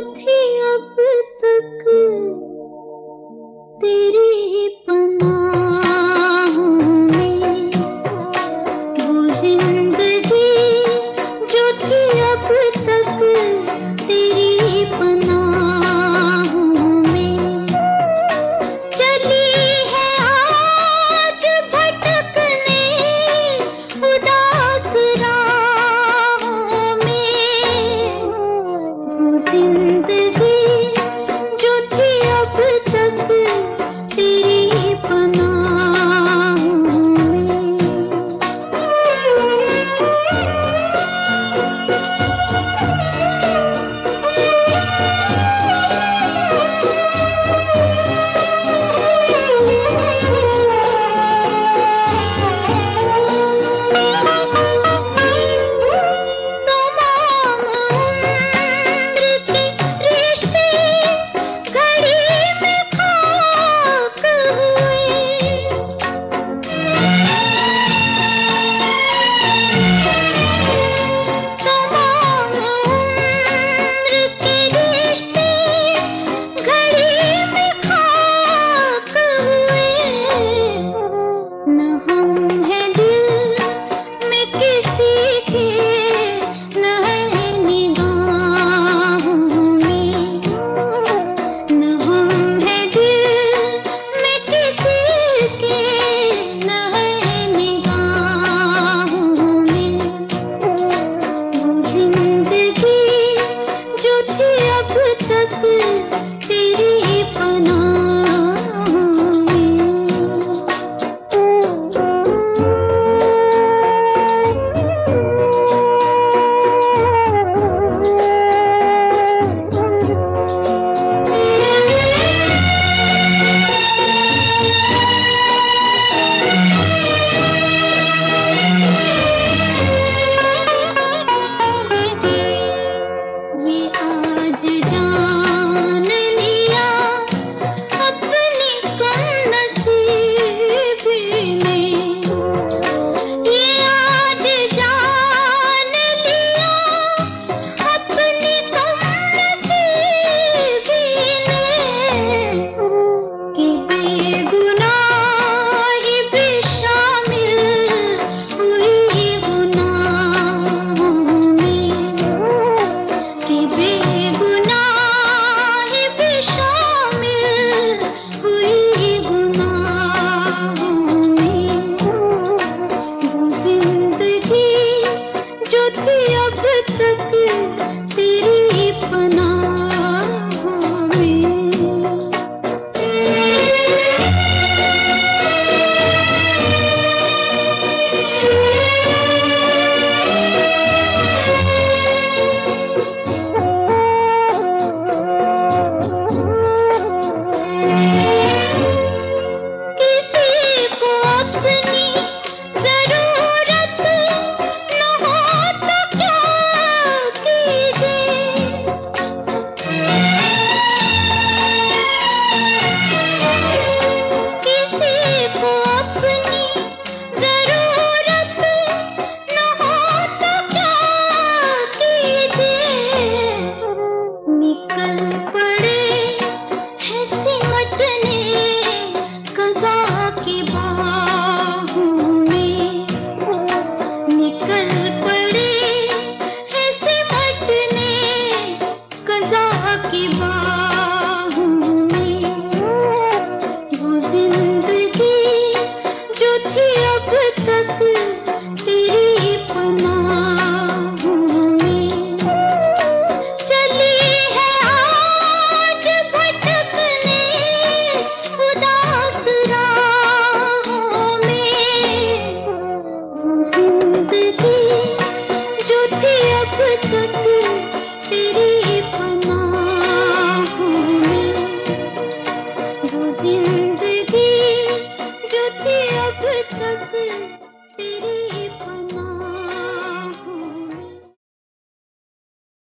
थी अब तक तेरी पनाहों में, वो जिंदगी जो थी अब तक तेरी पनाहों में, चली है आज भटकने उदास राहों में। वो जिंदगी जो थी अब तक तेरी पनाहों में। तमाम उम्र के रिश्ते घड़ी में खाक हुए, तमाम उम्र के रिश्ते घड़ी में खाक हुए। न हम हैं दिल में किसी के, न है निगाहों में। न हम हैं दिल में किसी के, न है निगाहों में। वो जिंदगी जो थी अब तक तेरी पनाहों में। ये आज जान लिया अपनी कमनसीबी ने, ये आज जान लिया अपनी कमनसीबी ने, कि बेगुनाही भी शामिल हुई गुनाहों में, कि बेगुनाही भी शामिल हुई गुनाहों में। वो जिंदगी जो थी अब तक तेरी पनाहों में। किसी को अपनी जरूरत न हो तो क्या कीजिए, किसी को अपनी जरूरत न हो तो क्या कीजिए। निकल पड़े हैं सिमटने क़ज़ा की बाहों में, निकल पड़े हैं सिमटने क़ज़ा की बाहों में। वो जिंदगी जो थी अब तक तेरी पनाहों में, चली है आज भटकने उदास राहों में। वो जिंदगी जो थी अब तक तेरी पनाहों में। वो जिंदगी जो थी अब तक तेरी